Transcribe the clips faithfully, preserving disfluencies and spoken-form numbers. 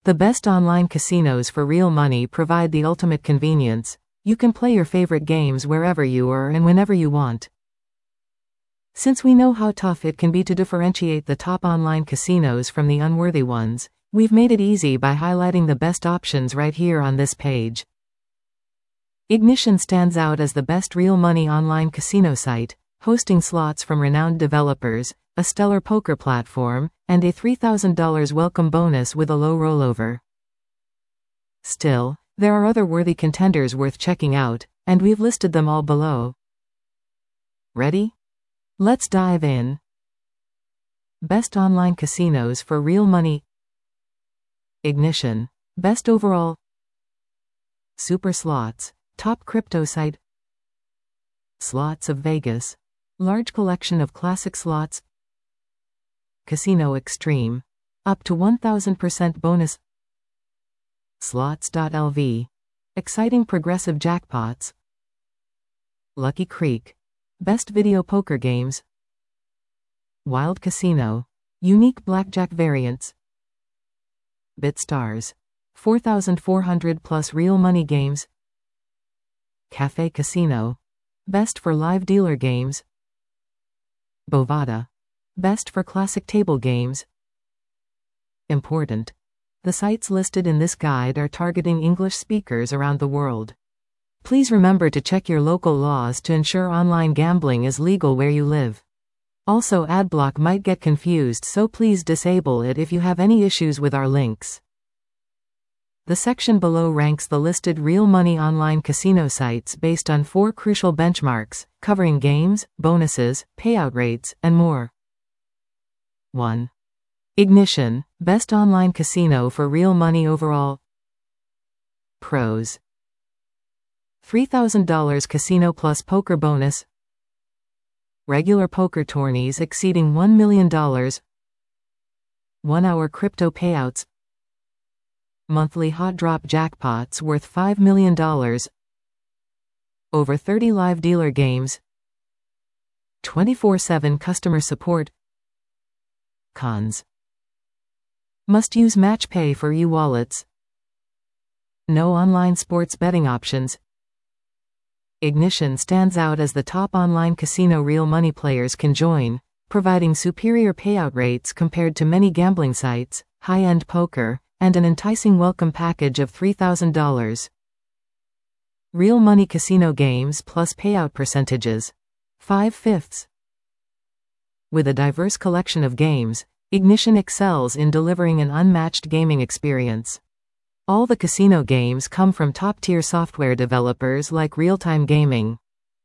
The best online casinos for real money provide the ultimate convenience. You can play your favorite games wherever you are and whenever you want. Since we know how tough it can be to differentiate the top online casinos from the unworthy ones, we've made it easy by highlighting the best options right here on this page. Ignition stands out as the best real money online casino site, hosting slots from renowned developers, a stellar poker platform, and a three thousand dollars welcome bonus with a low rollover. Still, there are other worthy contenders worth checking out, and we've listed them all below. Ready? Let's dive in. Best online casinos for real money. Ignition. Best overall. Super Slots. Top crypto site. Slots of Vegas. Large collection of classic slots. Casino Extreme. Up to one thousand percent bonus. Slots dot L V. Exciting progressive jackpots. Lucky Creek. Best video poker games. Wild Casino. Unique blackjack variants. BitStars. four thousand four hundred plus real money games. Cafe Casino. Best for live dealer games. Bovada. Best for classic table games. Important. The sites listed in this guide are targeting English speakers around the world. Please remember to check your local laws to ensure online gambling is legal where you live. Also, adblock might get confused, so please disable it if you have any issues with our links. The section below ranks the listed real money online casino sites based on four crucial benchmarks, covering games, bonuses, payout rates, and more. one. Ignition. Best online casino for real money overall. Pros. three thousand dollars casino plus poker bonus. Regular poker tourneys exceeding one million dollars. one hour crypto payouts. Monthly hot drop jackpots worth five million dollars. Over thirty live dealer games. twenty-four seven customer support. Cons. Must use MatchPay for e-wallets. No online sports betting options. Ignition stands out as the top online casino real money players can join, providing superior payout rates compared to many gambling sites, high-end poker, and an enticing welcome package of three thousand dollars. Real money casino games plus payout percentages. five fifths. With a diverse collection of games, Ignition excels in delivering an unmatched gaming experience. All the casino games come from top-tier software developers like Real Time Gaming.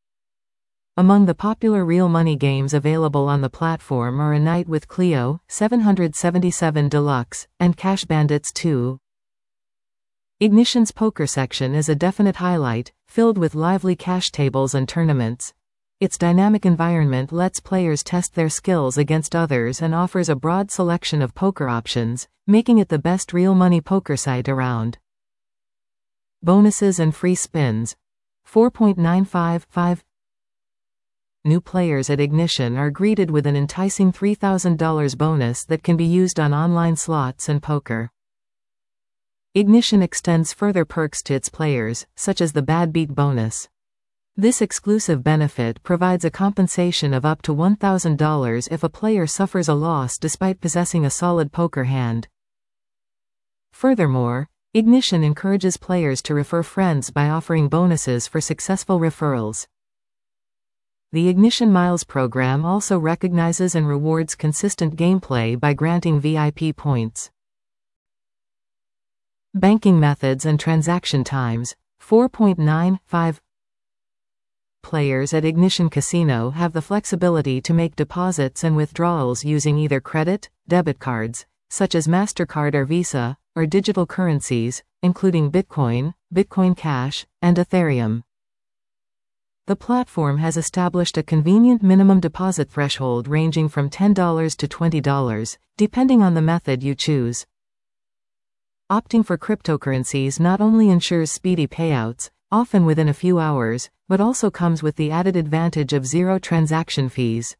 Among the popular real money games available on the platform are A Night with Cleo, seven seventy-seven Deluxe, and Cash Bandits two. Ignition's poker section is a definite highlight, filled with lively cash tables and tournaments. Its dynamic environment lets players test their skills against others and offers a broad selection of poker options, making it the best real money poker site around. Bonuses and free spins. four point nine five five. New players at Ignition are greeted with an enticing three thousand dollars bonus that can be used on online slots and poker. Ignition extends further perks to its players, such as the Bad Beat bonus. This exclusive benefit provides a compensation of up to one thousand dollars if a player suffers a loss despite possessing a solid poker hand. Furthermore, Ignition encourages players to refer friends by offering bonuses for successful referrals. The Ignition Miles program also recognizes and rewards consistent gameplay by granting V I P points. Banking methods and transaction times. four point nine five. Players at Ignition Casino have the flexibility to make deposits and withdrawals using either credit, debit cards, such as MasterCard or Visa, or digital currencies, including Bitcoin, Bitcoin Cash, and Ethereum. The platform has established a convenient minimum deposit threshold ranging from ten dollars to twenty dollars, depending on the method you choose. Opting for cryptocurrencies not only ensures speedy payouts, often within a few hours, but also comes with the added advantage of zero transaction fees.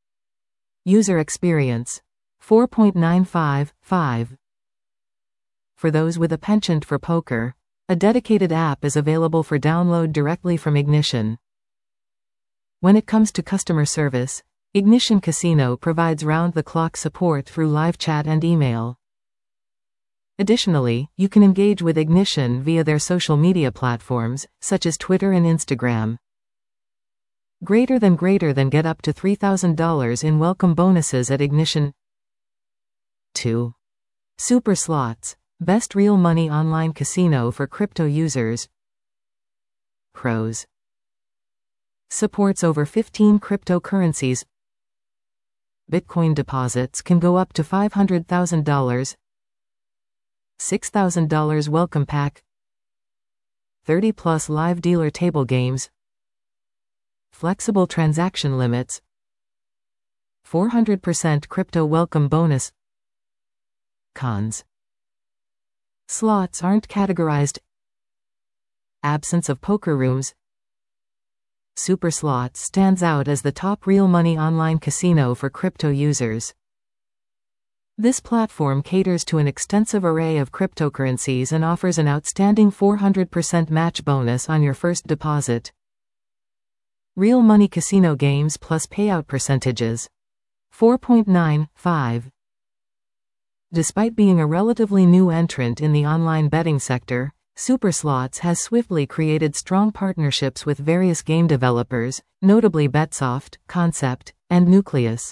User experience. four point nine five five. For those with a penchant for poker, a dedicated app is available for download directly from Ignition. When it comes to customer service, Ignition Casino provides round-the-clock support through live chat and email. Additionally, you can engage with Ignition via their social media platforms, such as Twitter and Instagram. Greater than greater than get up to three thousand dollars in welcome bonuses at Ignition. two. Super Slots, best real money online casino for crypto users. Pros. Supports over fifteen cryptocurrencies. Bitcoin deposits can go up to five hundred thousand dollars. six thousand dollars welcome pack. thirty plus live dealer table games. Flexible transaction limits. four hundred percent crypto welcome bonus. Cons. Slots aren't categorized. Absence of poker rooms. Super Slots stands out as the top real money online casino for crypto users. This platform caters to an extensive array of cryptocurrencies and offers an outstanding four hundred percent match bonus on your first deposit. Real money casino games plus payout percentages. four point nine five. Despite being a relatively new entrant in the online betting sector, Super Slots has swiftly created strong partnerships with various game developers, notably Betsoft, Concept, and Nucleus.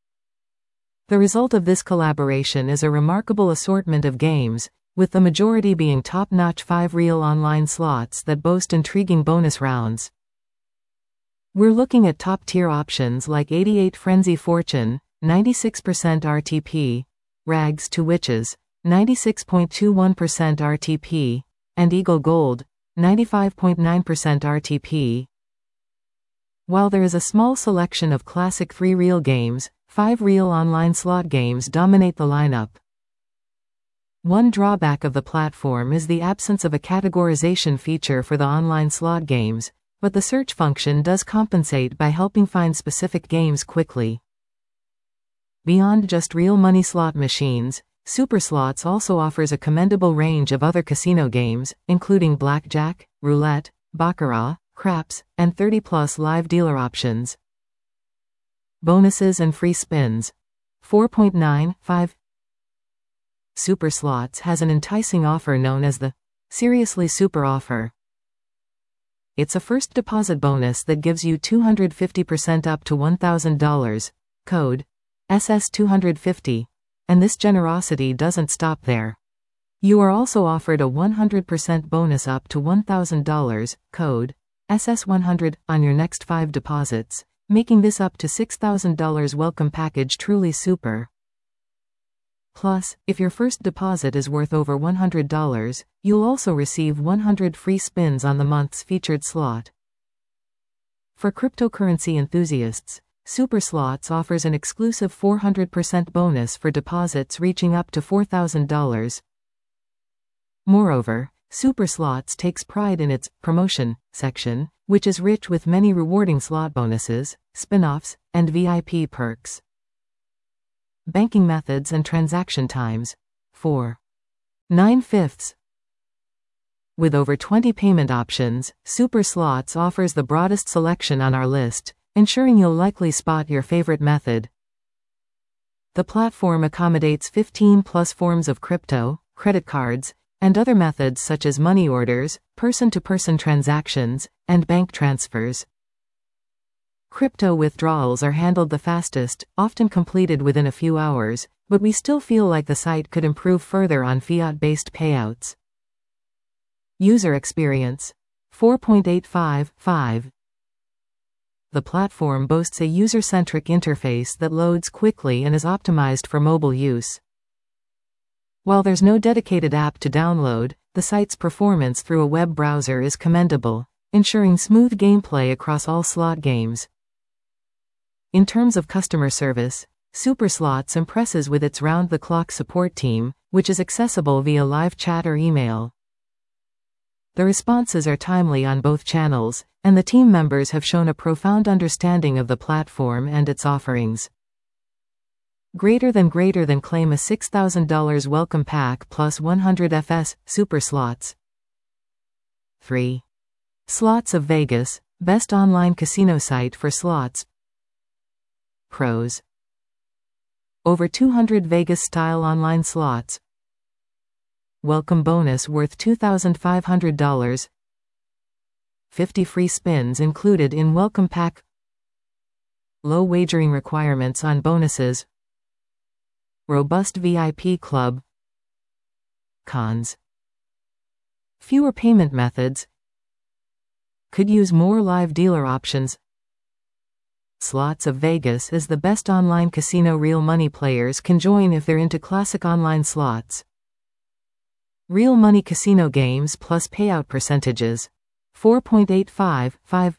The result of this collaboration is a remarkable assortment of games, with the majority being top-notch five real online slots that boast intriguing bonus rounds. We're looking at top-tier options like eighty-eight Frenzy Fortune, ninety-six percent R T P, Rags to Witches, ninety-six point two one percent R T P, and Eagle Gold, ninety-five point nine percent R T P. While there is a small selection of classic three real games, five real online slot games dominate the lineup. One drawback of the platform is the absence of a categorization feature for the online slot games, but the search function does compensate by helping find specific games quickly. Beyond just real money slot machines, Super Slots also offers a commendable range of other casino games, including blackjack, roulette, baccarat, craps, and thirty plus live dealer options. Bonuses and free spins. four point nine five. Super Slots has an enticing offer known as the Seriously Super Offer. It's a first deposit bonus that gives you two hundred fifty percent up to one thousand dollars, code S S two hundred fifty, and this generosity doesn't stop there. You are also offered a one hundred percent bonus up to one thousand dollars, code S S one hundred, on your next five deposits, making this up to six thousand dollars welcome package truly super. Plus, if your first deposit is worth over one hundred dollars, you'll also receive one hundred free spins on the month's featured slot. For cryptocurrency enthusiasts, Super Slots offers an exclusive four hundred percent bonus for deposits reaching up to four thousand dollars. Moreover, Super Slots takes pride in its promotion section, which is rich with many rewarding slot bonuses, spin-offs, and V I P perks. Banking methods and transaction times. four. nine fifths. With over twenty payment options, Super Slots offers the broadest selection on our list, ensuring you'll likely spot your favorite method. The platform accommodates fifteen plus forms of crypto, credit cards, and other methods such as money orders, person-to-person transactions, and bank transfers. Crypto withdrawals are handled the fastest, often completed within a few hours, but we still feel like the site could improve further on fiat-based payouts. User experience. four point eight five five. The platform boasts a user-centric interface that loads quickly and is optimized for mobile use. While there's no dedicated app to download, the site's performance through a web browser is commendable, ensuring smooth gameplay across all slot games. In terms of customer service, Super Slots impresses with its round-the-clock support team, which is accessible via live chat or email. The responses are timely on both channels, and the team members have shown a profound understanding of the platform and its offerings. Greater than greater than claim a six thousand dollars welcome pack plus one hundred F S, Super Slots. three. Slots of Vegas, best online casino site for slots. Pros. Over two hundred Vegas-style online slots. Welcome bonus worth two thousand five hundred dollars. fifty free spins included in welcome pack. Low wagering requirements on bonuses. Robust V I P club. Cons. Fewer payment methods. Could use more live dealer options. Slots of Vegas is the best online casino real money players can join if they're into classic online slots. Real money casino games plus payout percentages. four point eight five five.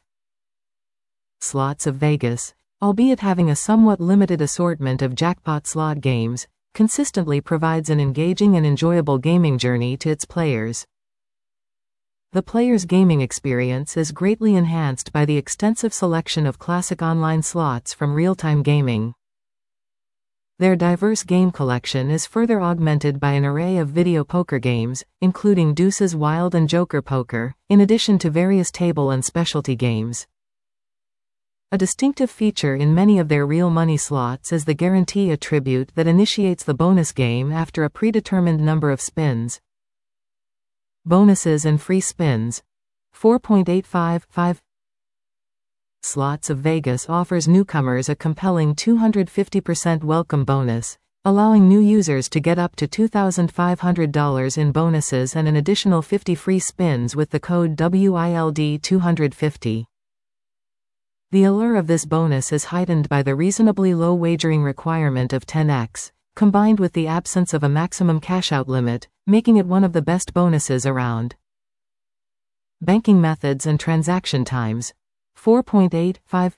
Slots of Vegas, albeit having a somewhat limited assortment of jackpot slot games, consistently provides an engaging and enjoyable gaming journey to its players. The player's gaming experience is greatly enhanced by the extensive selection of classic online slots from Real-Time Gaming. Their diverse game collection is further augmented by an array of video poker games, including Deuces Wild and Joker Poker, in addition to various table and specialty games. A distinctive feature in many of their real money slots is the guarantee attribute that initiates the bonus game after a predetermined number of spins. Bonuses and free spins. four point eight five five. Slots of Vegas offers newcomers a compelling two hundred fifty percent welcome bonus, allowing new users to get up to two thousand five hundred dollars in bonuses and an additional fifty free spins with the code W I L D two hundred fifty. The allure of this bonus is heightened by the reasonably low wagering requirement of ten x, combined with the absence of a maximum cash-out limit, making it one of the best bonuses around. Banking methods and transaction times. four point eight five.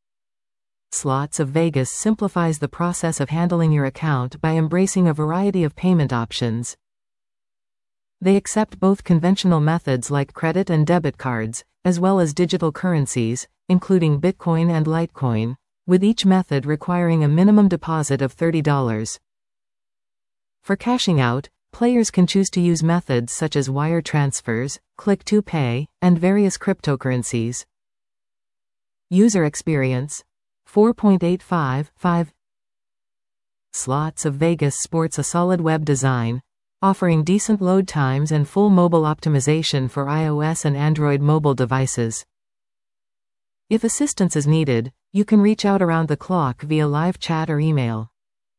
Slots of Vegas simplifies the process of handling your account by embracing a variety of payment options. They accept both conventional methods like credit and debit cards, as well as digital currencies, including Bitcoin and Litecoin, with each method requiring a minimum deposit of thirty dollars. For cashing out, players can choose to use methods such as wire transfers, click to pay, and various cryptocurrencies. User experience. four point eight five five. Slots of Vegas sports a solid web design, offering decent load times and full mobile optimization for iOS and Android mobile devices. If assistance is needed, you can reach out around the clock via live chat or email.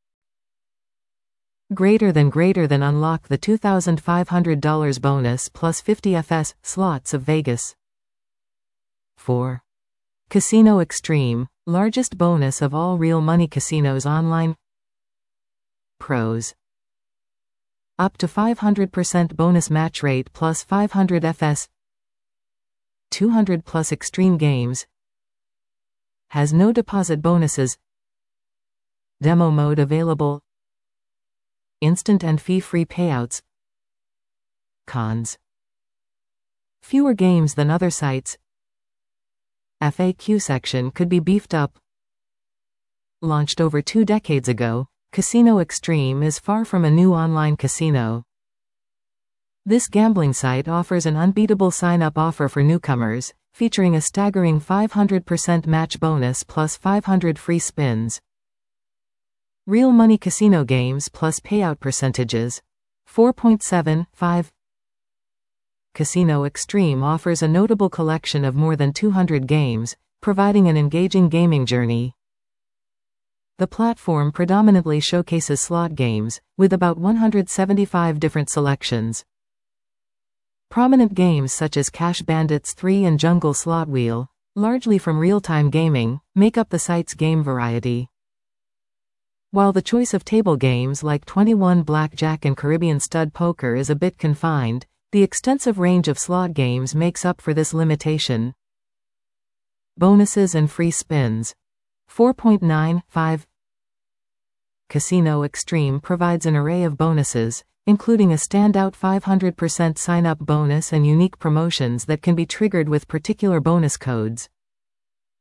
Greater than greater than unlock the two thousand five hundred dollars bonus plus fifty F S, Slots of Vegas. four. Casino Extreme, largest bonus of all real money casinos online. Pros. Up to five hundred percent bonus match rate plus five hundred F S. two hundred plus extreme games. Has no deposit bonuses. Demo mode available. Instant and fee-free payouts. Cons. Fewer games than other sites. F A Q section could be beefed up. Launched over two decades ago, Casino Extreme is far from a new online casino. This gambling site offers an unbeatable sign-up offer for newcomers, featuring a staggering five hundred percent match bonus plus five hundred free spins. Real money casino games plus payout percentages. four point seven five. Casino Extreme offers a notable collection of more than two hundred games, providing an engaging gaming journey. The platform predominantly showcases slot games, with about one hundred seventy-five different selections. Prominent games such as Cash Bandits three and Jungle Slot Wheel, largely from Real-Time Gaming, make up the site's game variety. While the choice of table games like twenty-one Blackjack and Caribbean Stud Poker is a bit confined, the extensive range of slot games makes up for this limitation. Bonuses and free spins. four point nine five. Casino Extreme provides an array of bonuses, including a standout five hundred percent sign-up bonus and unique promotions that can be triggered with particular bonus codes.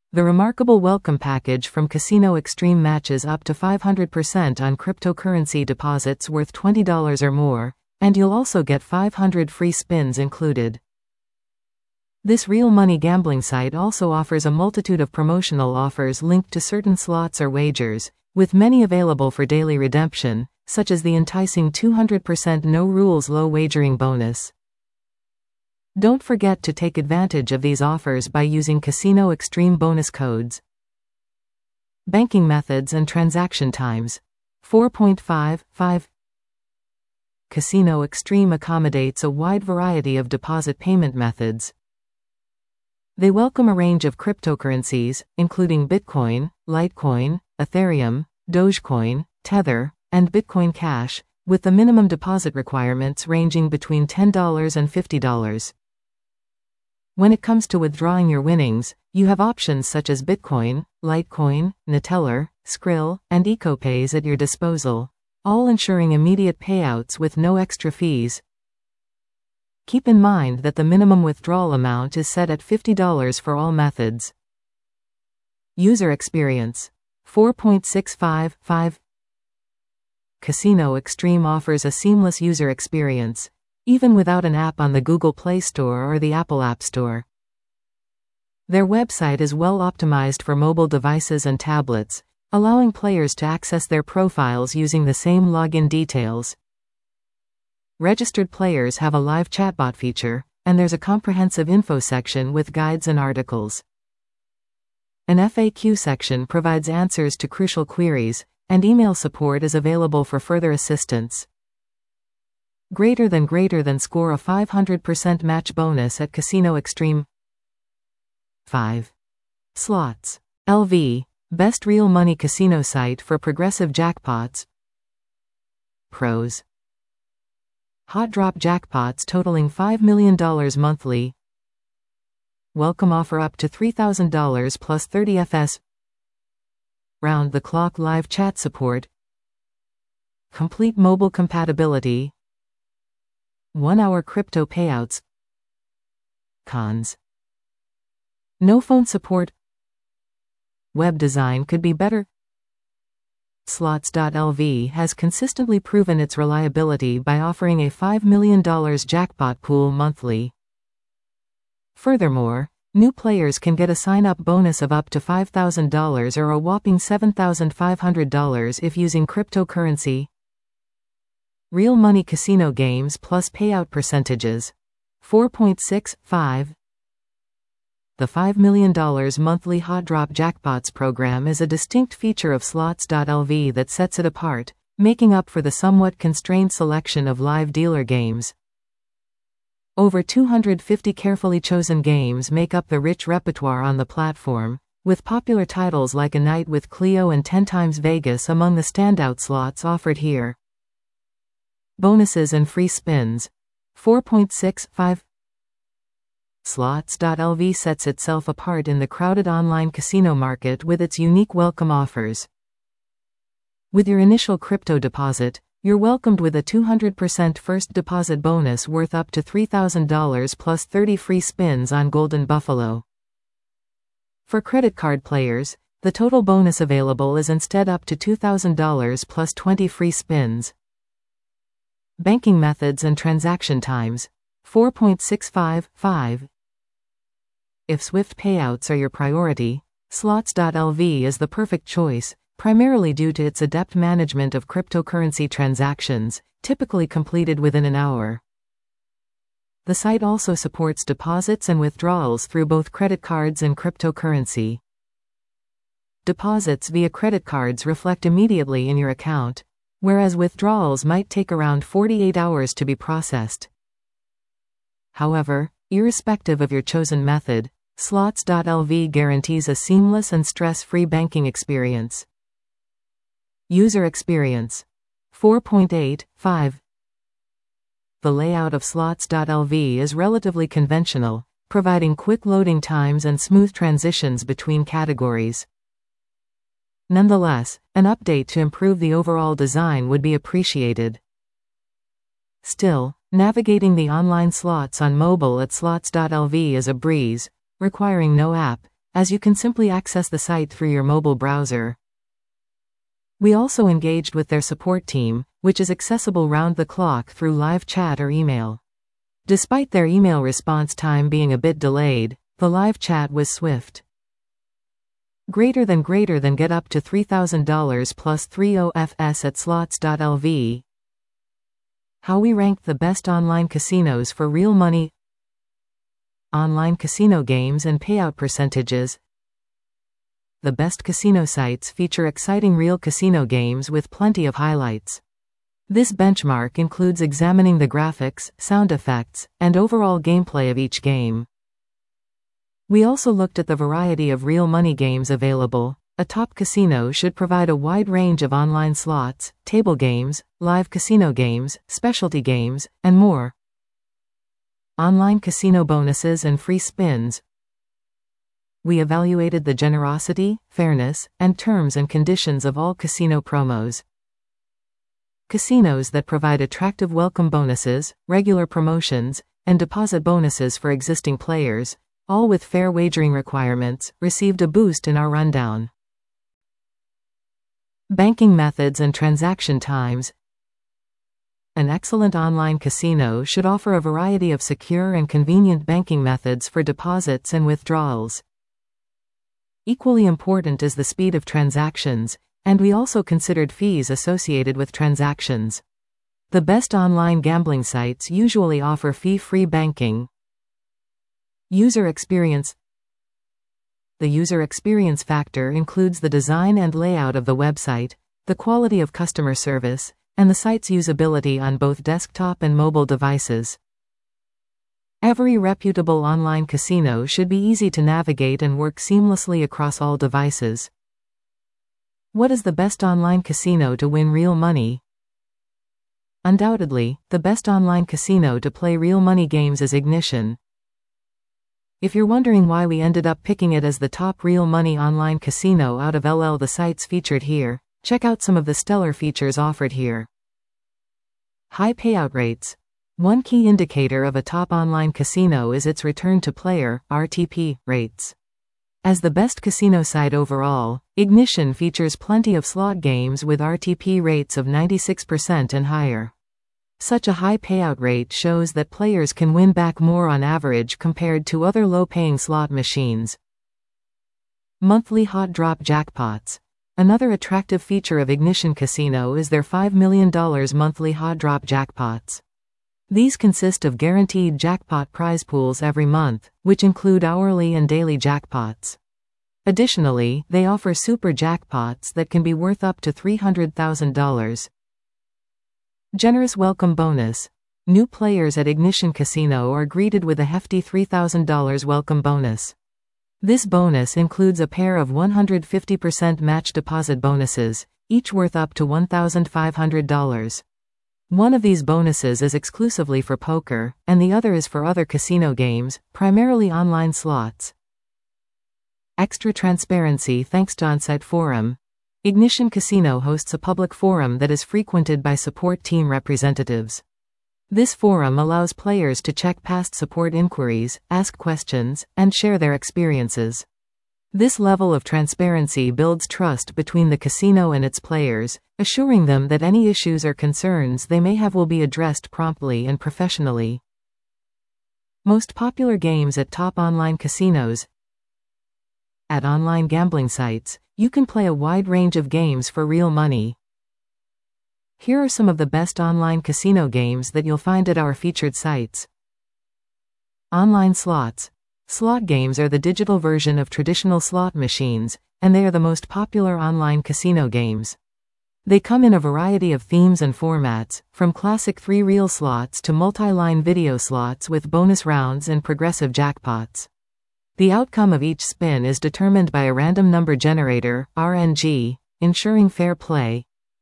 The remarkable welcome package from Casino Extreme matches up to five hundred percent on cryptocurrency deposits worth twenty dollars or more, and you'll also get five hundred free spins included. This real money gambling site also offers a multitude of promotional offers linked to certain slots or wagers, with many available for daily redemption, such as the enticing two hundred percent no rules low wagering bonus. Don't forget to take advantage of these offers by using Casino Extreme bonus codes. Banking methods and transaction times. four point five five Casino Extreme accommodates a wide variety of deposit payment methods. They welcome a range of cryptocurrencies, including Bitcoin, Litecoin, Ethereum, Dogecoin, Tether, and Bitcoin Cash, with the minimum deposit requirements ranging between ten dollars and fifty dollars. When it comes to withdrawing your winnings, you have options such as Bitcoin, Litecoin, Neteller, Skrill, and EcoPays at your disposal, all ensuring immediate payouts with no extra fees. Keep in mind that the minimum withdrawal amount is set at fifty dollars for all methods. User experience. four point six five five Casino Extreme offers a seamless user experience, even without an app on the Google Play Store or the Apple App Store. Their website is well optimized for mobile devices and tablets, allowing players to access their profiles using the same login details. Registered players have a live chatbot feature, and there's a comprehensive info section with guides and articles. An F A Q section provides answers to crucial queries, and email support is available for further assistance. Greater than greater than score a five hundred percent match bonus at Casino Extreme. five. Slots. L V, best real money casino site for progressive jackpots. Pros. Hot drop jackpots totaling five million dollars monthly. Welcome offer up to three thousand dollars plus thirty F S. Round-the-clock live chat support. Complete mobile compatibility. one-hour crypto payouts. Cons. No phone support. Web design could be better. Slots dot L V has consistently proven its reliability by offering a five million dollars jackpot pool monthly. Furthermore, new players can get a sign-up bonus of up to five thousand dollars or a whopping seven thousand five hundred dollars if using cryptocurrency. Real money casino games plus payout percentages. four point six five The five million dollars monthly Hot Drop Jackpots program is a distinct feature of Slots dot L V that sets it apart, making up for the somewhat constrained selection of live dealer games. Over two hundred fifty carefully chosen games make up the rich repertoire on the platform, with popular titles like A Night with Cleo and ten times Vegas among the standout slots offered here. Bonuses and free spins. four point six five Slots dot L V sets itself apart in the crowded online casino market with its unique welcome offers. With your initial crypto deposit, you're welcomed with a two hundred percent first deposit bonus worth up to three thousand dollars plus thirty free spins on Golden Buffalo. For credit card players, the total bonus available is instead up to two thousand dollars plus twenty free spins. Banking methods and transaction times. four point six five five If swift payouts are your priority, Slots dot L V is the perfect choice, primarily due to its adept management of cryptocurrency transactions, typically completed within an hour. The site also supports deposits and withdrawals through both credit cards and cryptocurrency. Deposits via credit cards reflect immediately in your account, whereas withdrawals might take around forty-eight hours to be processed. However, irrespective of your chosen method, Slots dot L V guarantees a seamless and stress-free banking experience. User experience. four point eight five The layout of Slots dot L V is relatively conventional, providing quick loading times and smooth transitions between categories. Nonetheless, an update to improve the overall design would be appreciated. Still, navigating the online slots on mobile at Slots dot L V is a breeze, requiring no app, as you can simply access the site through your mobile browser. We also engaged with their support team, which is accessible round the clock through live chat or email. Despite their email response time being a bit delayed, the live chat was swift. Greater than greater than get up to three thousand dollars plus three O F S at slots dot L V. How we ranked the best online casinos for real money. Online casino games and payout percentages. The best casino sites feature exciting real casino games with plenty of highlights. This benchmark includes examining the graphics, sound effects, and overall gameplay of each game. We also looked at the variety of real money games available. A top casino should provide a wide range of online slots, table games, live casino games, specialty games, and more. Online casino bonuses and free spins. We evaluated the generosity, fairness, and terms and conditions of all casino promos. Casinos that provide attractive welcome bonuses, regular promotions, and deposit bonuses for existing players, all with fair wagering requirements, received a boost in our rundown. Banking methods and transaction times. An excellent online casino should offer a variety of secure and convenient banking methods for deposits and withdrawals. Equally important is the speed of transactions, and we also considered fees associated with transactions. The best online gambling sites usually offer fee-free banking. User experience. The user experience factor includes the design and layout of the website, the quality of customer service, and the site's usability on both desktop and mobile devices. Every reputable online casino should be easy to navigate and work seamlessly across all devices. What is the best online casino to win real money? Undoubtedly, the best online casino to play real money games is Ignition. If you're wondering why we ended up picking it as the top real money online casino out of L L the sites featured here, check out some of the stellar features offered here. High payout rates. One key indicator of a top online casino is its return to player, R T P, rates. As the best casino site overall, Ignition features plenty of slot games with R T P rates of ninety-six percent and higher. Such a high payout rate shows that players can win back more on average compared to other low-paying slot machines. Monthly hot drop jackpots. Another attractive feature of Ignition Casino is their five million dollars monthly hot drop jackpots. These consist of guaranteed jackpot prize pools every month, which include hourly and daily jackpots. Additionally, they offer super jackpots that can be worth up to three hundred thousand dollars. Generous welcome bonus. New players at Ignition Casino are greeted with a hefty three thousand dollars welcome bonus. This bonus includes a pair of one hundred fifty percent match deposit bonuses, each worth up to one thousand five hundred dollars. One of these bonuses is exclusively for poker, and the other is for other casino games, primarily online slots. Extra transparency thanks to on-site forum. Ignition Casino hosts a public forum that is frequented by support team representatives. This forum allows players to check past support inquiries, ask questions, and share their experiences. This level of transparency builds trust between the casino and its players, assuring them that any issues or concerns they may have will be addressed promptly and professionally. Most popular games at top online casinos. At online gambling sites, you can play a wide range of games for real money. Here are some of the best online casino games that you'll find at our featured sites. Online slots. Slot games are the digital version of traditional slot machines, and they are the most popular online casino games. They come in a variety of themes and formats, from classic three-reel slots to multi-line video slots with bonus rounds and progressive jackpots. The outcome of each spin is determined by a random number generator, R N G, ensuring fair play.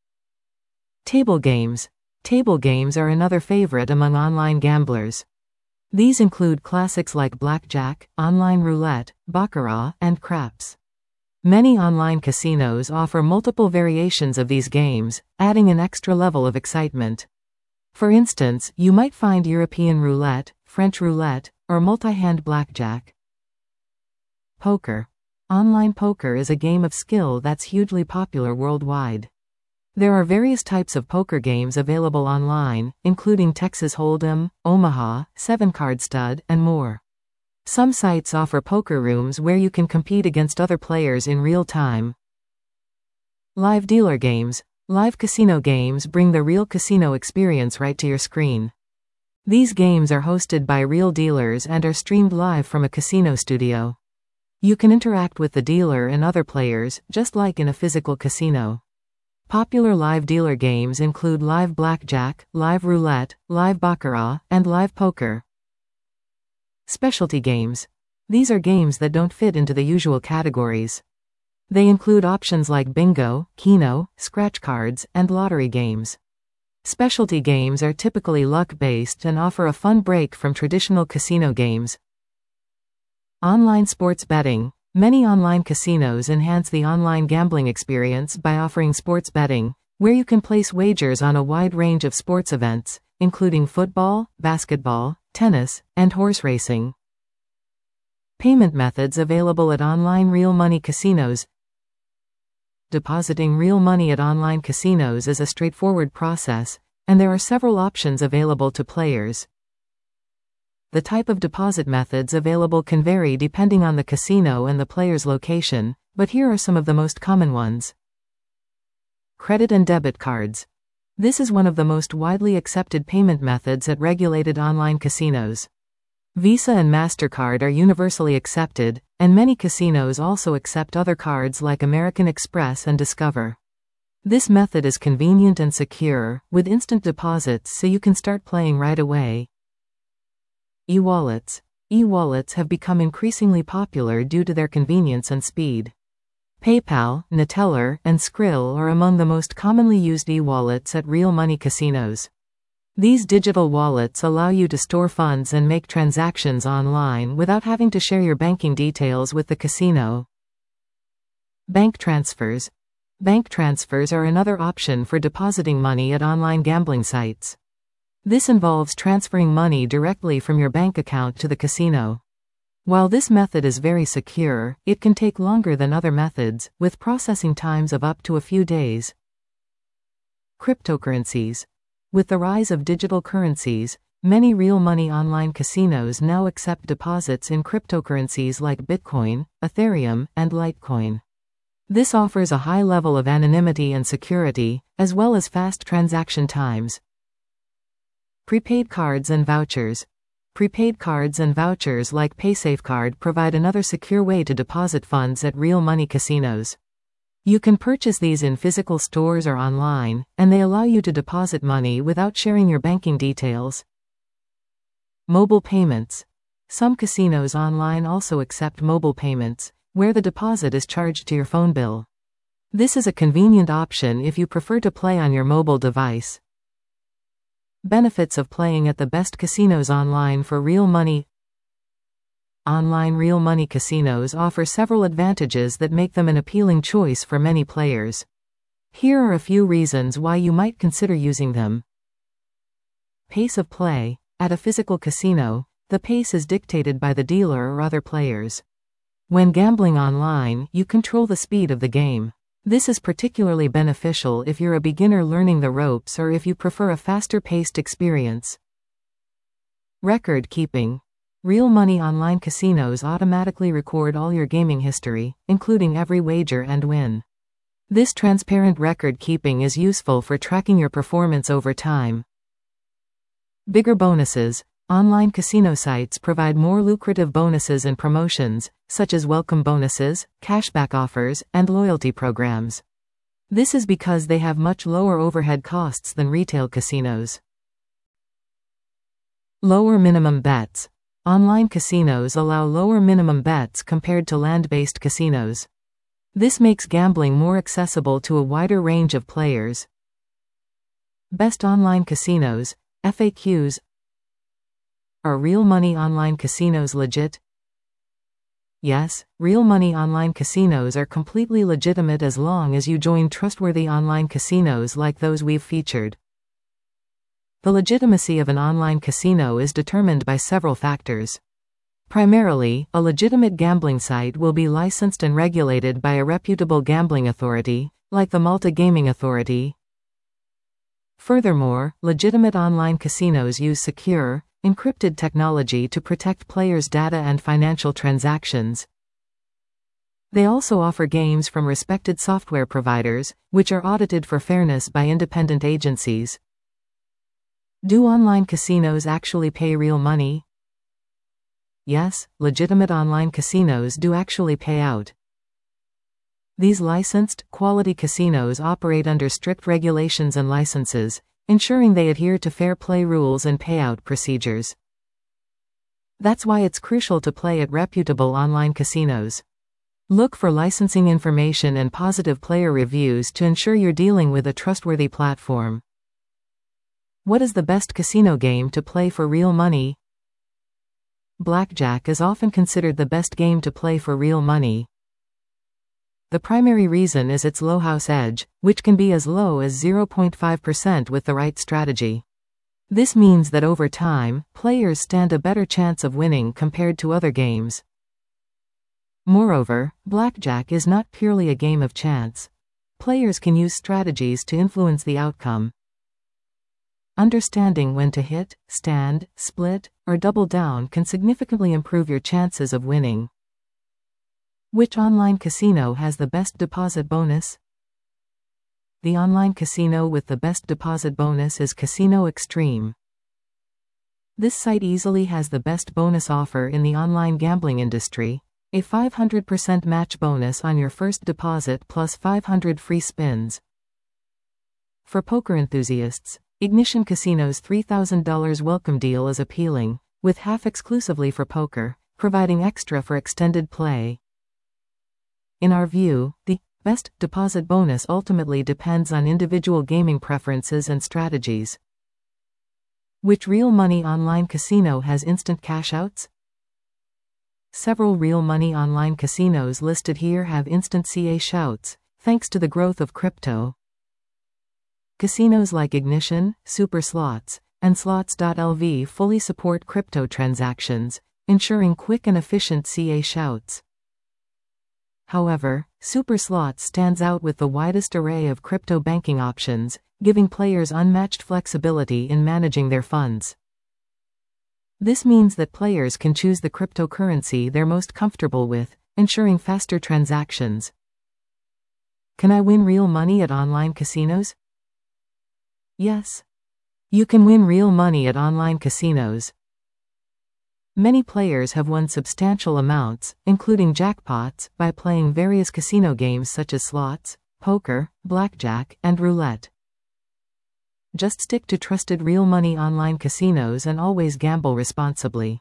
Table games. Table games are another favorite among online gamblers. These include classics like blackjack, online roulette, baccarat, and craps. Many online casinos offer multiple variations of these games, adding an extra level of excitement. For instance, you might find European roulette, French roulette, or multi-hand blackjack. Poker. Online poker is a game of skill that's hugely popular worldwide. There are various types of poker games available online, including Texas Hold'em, Omaha, Seven Card Stud, and more. Some sites offer poker rooms where you can compete against other players in real time. Live dealer games. Live casino games bring the real casino experience right to your screen. These games are hosted by real dealers and are streamed live from a casino studio. You can interact with the dealer and other players, just like in a physical casino. Popular live dealer games include live blackjack, live roulette, live baccarat, and live poker. Specialty games. These are games that don't fit into the usual categories. They include options like bingo, keno, scratch cards, and lottery games. Specialty games are typically luck-based and offer a fun break from traditional casino games. Online sports betting. Many online casinos enhance the online gambling experience by offering sports betting, where you can place wagers on a wide range of sports events, including football, basketball, tennis, and horse racing. Payment methods available at online real money casinos. Depositing real money at online casinos is a straightforward process, and there are several options available to players. The type of deposit methods available can vary depending on the casino and the player's location, but here are some of the most common ones. Credit and debit cards. This is one of the most widely accepted payment methods at regulated online casinos. Visa and MasterCard are universally accepted, and many casinos also accept other cards like American Express and Discover. This method is convenient and secure, with instant deposits so you can start playing right away. E-wallets. E-wallets have become increasingly popular due to their convenience and speed. PayPal, Neteller, and Skrill are among the most commonly used e-wallets at real money casinos. These digital wallets allow you to store funds and make transactions online without having to share your banking details with the casino. Bank transfers. Bank transfers are another option for depositing money at online gambling sites. This involves transferring money directly from your bank account to the casino. While this method is very secure, it can take longer than other methods, with processing times of up to a few days. Cryptocurrencies. With the rise of digital currencies, many real money online casinos now accept deposits in cryptocurrencies like Bitcoin, Ethereum, and Litecoin. This offers a high level of anonymity and security, as well as fast transaction times. Prepaid cards and vouchers. Prepaid cards and vouchers like PaySafeCard provide another secure way to deposit funds at real money casinos. You can purchase these in physical stores or online, and they allow you to deposit money without sharing your banking details. Mobile payments. Some casinos online also accept mobile payments, where the deposit is charged to your phone bill. This is a convenient option if you prefer to play on your mobile device. Benefits of playing at the best casinos online for real money. Online real money casinos offer several advantages that make them an appealing choice for many players. Here are a few reasons why you might consider using them. Pace of play. At a physical casino, the pace is dictated by the dealer or other players. When gambling online, you control the speed of the game. This is particularly beneficial if you're a beginner learning the ropes or if you prefer a faster-paced experience. Record keeping. Real money online casinos automatically record all your gaming history, including every wager and win. This transparent record keeping is useful for tracking your performance over time. Bigger bonuses. Online casino sites provide more lucrative bonuses and promotions, such as welcome bonuses, cashback offers, and loyalty programs. This is because they have much lower overhead costs than retail casinos. Lower minimum bets. Online casinos allow lower minimum bets compared to land-based casinos. This makes gambling more accessible to a wider range of players. Best online casinos, F A Qs. Are real money online casinos legit? Yes, real money online casinos are completely legitimate as long as you join trustworthy online casinos like those we've featured. The legitimacy of an online casino is determined by several factors. Primarily, a legitimate gambling site will be licensed and regulated by a reputable gambling authority, like the Malta Gaming Authority. Furthermore, legitimate online casinos use secure, encrypted technology to protect players' data and financial transactions. They also offer games from respected software providers, which are audited for fairness by independent agencies. Do online casinos actually pay real money? Yes, legitimate online casinos do actually pay out. These licensed, quality casinos operate under strict regulations and licenses, ensuring they adhere to fair play rules and payout procedures. That's why it's crucial to play at reputable online casinos. Look for licensing information and positive player reviews to ensure you're dealing with a trustworthy platform. What is the best casino game to play for real money? Blackjack is often considered the best game to play for real money. The primary reason is its low house edge, which can be as low as zero point five percent with the right strategy. This means that over time, players stand a better chance of winning compared to other games. Moreover, blackjack is not purely a game of chance. Players can use strategies to influence the outcome. Understanding when to hit, stand, split, or double down can significantly improve your chances of winning. Which online casino has the best deposit bonus? The online casino with the best deposit bonus is Casino Extreme. This site easily has the best bonus offer in the online gambling industry, a five hundred percent match bonus on your first deposit plus five hundred free spins. For poker enthusiasts, Ignition Casino's three thousand dollars welcome deal is appealing, with half exclusively for poker, providing extra for extended play. In our view, the best deposit bonus ultimately depends on individual gaming preferences and strategies. Which real money online casino has instant cash outs? Several real money online casinos listed here have instant cash outs, thanks to the growth of crypto. Casinos like Ignition, Super Slots, and Slots dot L V fully support crypto transactions, ensuring quick and efficient cash outs. However, Super Slots stands out with the widest array of crypto banking options, giving players unmatched flexibility in managing their funds. This means that players can choose the cryptocurrency they're most comfortable with, ensuring faster transactions. Can I win real money at online casinos? Yes. You can win real money at online casinos. Many players have won substantial amounts, including jackpots, by playing various casino games such as slots, poker, blackjack, and roulette. Just stick to trusted real money online casinos and always gamble responsibly.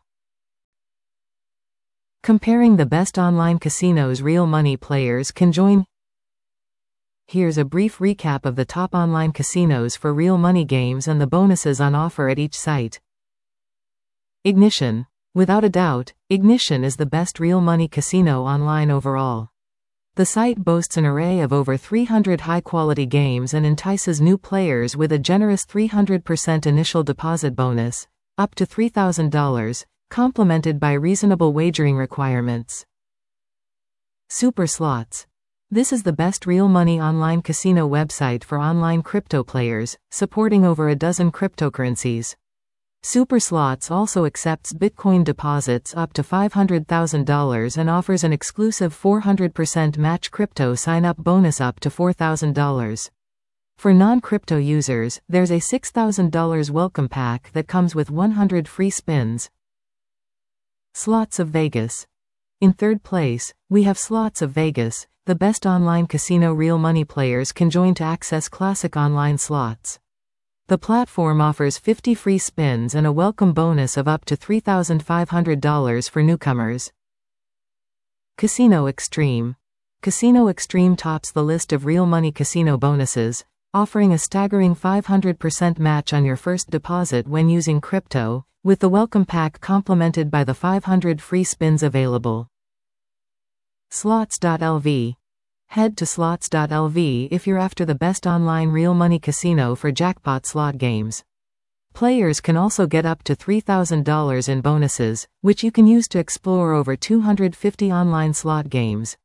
Comparing the best online casinos real money players can join. Here's a brief recap of the top online casinos for real money games and the bonuses on offer at each site. Ignition. Without a doubt, Ignition is the best real money casino online overall. The site boasts an array of over three hundred high-quality games and entices new players with a generous three hundred percent initial deposit bonus, up to three thousand dollars, complemented by reasonable wagering requirements. Super Slots. This is the best real money online casino website for online crypto players, supporting over a dozen cryptocurrencies. Super Slots also accepts Bitcoin deposits up to five hundred thousand dollars and offers an exclusive four hundred percent match crypto sign-up bonus up to four thousand dollars. For non-crypto users, there's a six thousand dollars welcome pack that comes with one hundred free spins. Slots of Vegas. In third place, we have Slots of Vegas, the best online casino real money players can join to access classic online slots. The platform offers fifty free spins and a welcome bonus of up to three thousand five hundred dollars for newcomers. Casino Extreme. Casino Extreme tops the list of real money casino bonuses, offering a staggering five hundred percent match on your first deposit when using crypto, with the welcome pack complemented by the five hundred free spins available. Slots dot L V. Head to Slots dot L V if you're after the best online real money casino for jackpot slot games. Players can also get up to three thousand dollars in bonuses, which you can use to explore over two hundred fifty online slot games.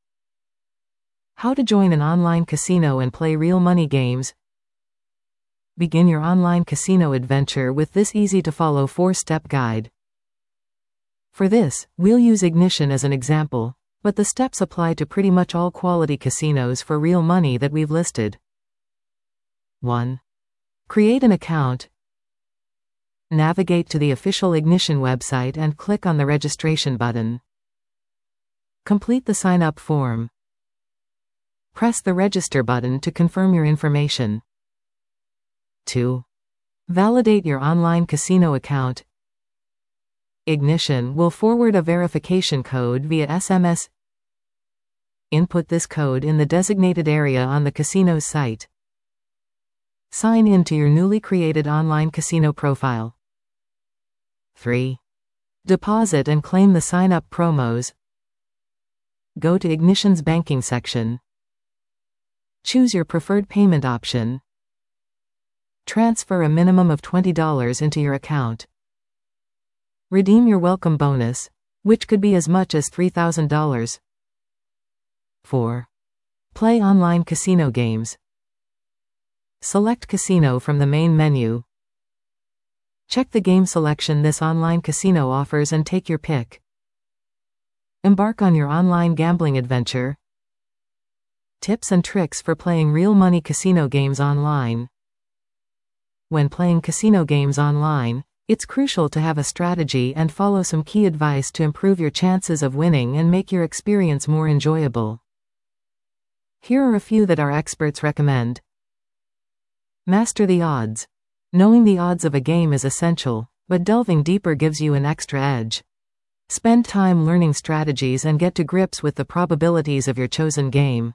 How to join an online casino and play real money games. Begin your online casino adventure with this easy-to-follow four-step guide. For this, we'll use Ignition as an example, but the steps apply to pretty much all quality casinos for real money that we've listed. one. Create an account. Navigate to the official Ignition website and click on the registration button. Complete the sign-up form. Press the register button to confirm your information. two. Validate your online casino account. Ignition will forward a verification code via S M S. Input this code in the designated area on the casino's site. Sign in to your newly created online casino profile. three. Deposit and claim the sign-up promos. Go to Ignition's banking section. Choose your preferred payment option. Transfer a minimum of twenty dollars into your account. Redeem your welcome bonus, which could be as much as three thousand dollars. four. Play online casino games. Select Casino from the main menu. Check the game selection this online casino offers and take your pick. Embark on your online gambling adventure. Tips and tricks for playing real money casino games online. When playing casino games online, it's crucial to have a strategy and follow some key advice to improve your chances of winning and make your experience more enjoyable. Here are a few that our experts recommend. Master the odds. Knowing the odds of a game is essential, but delving deeper gives you an extra edge. Spend time learning strategies and get to grips with the probabilities of your chosen game.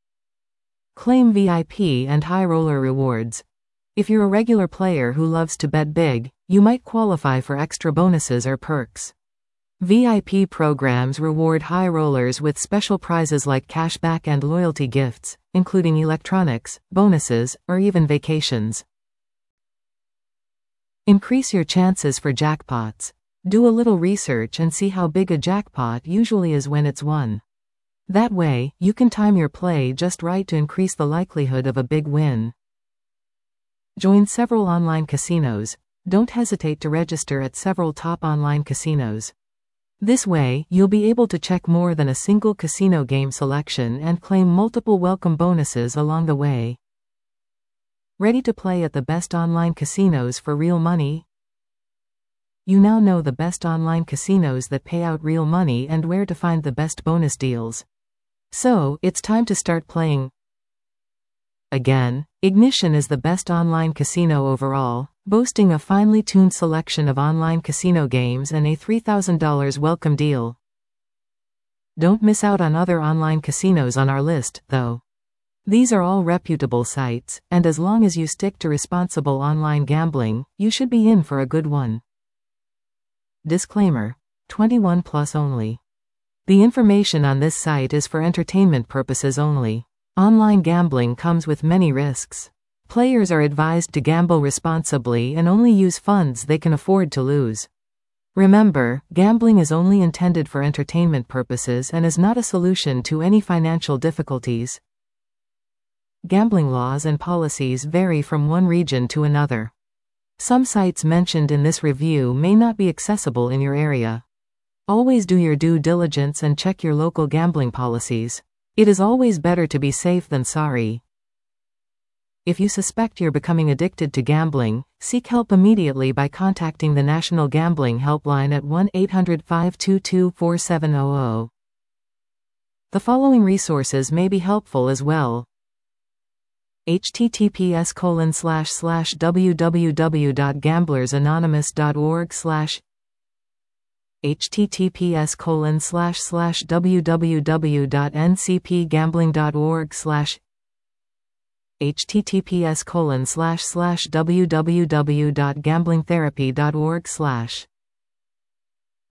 Claim V I P and high roller rewards. If you're a regular player who loves to bet big, you might qualify for extra bonuses or perks. V I P programs reward high rollers with special prizes like cashback and loyalty gifts, including electronics, bonuses, or even vacations. Increase your chances for jackpots. Do a little research and see how big a jackpot usually is when it's won. That way, you can time your play just right to increase the likelihood of a big win. Join several online casinos. Don't hesitate to register at several top online casinos. This way, you'll be able to check more than a single casino game selection and claim multiple welcome bonuses along the way. Ready to play at the best online casinos for real money? You now know the best online casinos that pay out real money and where to find the best bonus deals. So, it's time to start playing. Again, Ignition is the best online casino overall, boasting a finely tuned selection of online casino games and a three thousand dollars welcome deal. Don't miss out on other online casinos on our list, though. These are all reputable sites, and as long as you stick to responsible online gambling, you should be in for a good one. Disclaimer: twenty-one plus only. The information on this site is for entertainment purposes only. Online gambling comes with many risks. Players are advised to gamble responsibly and only use funds they can afford to lose. Remember, gambling is only intended for entertainment purposes and is not a solution to any financial difficulties. Gambling laws and policies vary from one region to another. Some sites mentioned in this review may not be accessible in your area. Always do your due diligence and check your local gambling policies. It is always better to be safe than sorry. If you suspect you're becoming addicted to gambling, seek help immediately by contacting the National Gambling Helpline at one eight hundred, five two two, four seven zero zero. The following resources may be helpful as well. https colon slash slash www dot gamblers anonymous dot org slash https colon slash slash www dot n c p gambling dot org slash https colon slash slash www dot gambling therapy dot org slash